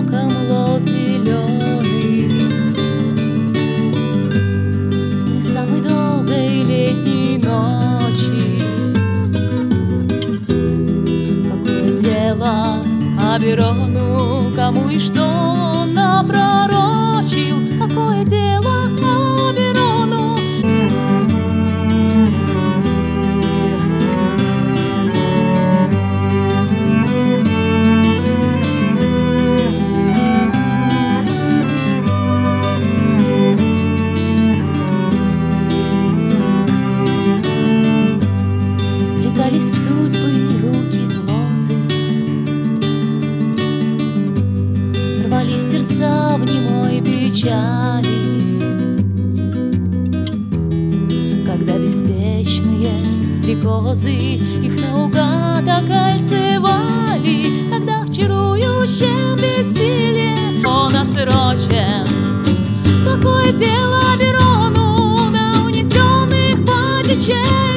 соком лоз зеленых, сны самой долгой летней ночи. Какое дело Аберону, кому и что он напророчил? Какое дело Аберону? Сплетались судьбы, руки, лозы, рвались сердца в немой печали, когда беспечные стрекозы их наугад окольцевали, когда в чарующем бессилии он отсрочен. Какое дело Аберону до унесенных по течению?